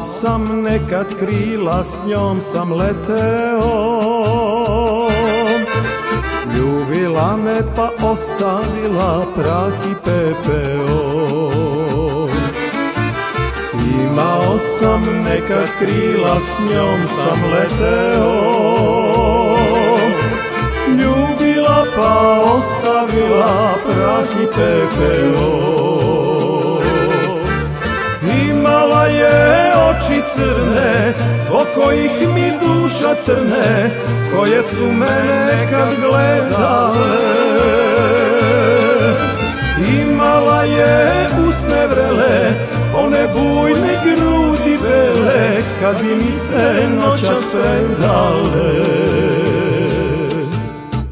sam nekad krila, s njom sam leteo. Ljubila me pa ostavila prah i pepeo. Imao sam nekad krila, s njom sam leteo. Ljubila pa ostavila prah i pepeo. Imala je oči crne, zbog kojih mi duša trne, koje su mene nekad gledale. Imala je usne vrele, one bujne grudi bele, kad bi mi se noćas predale.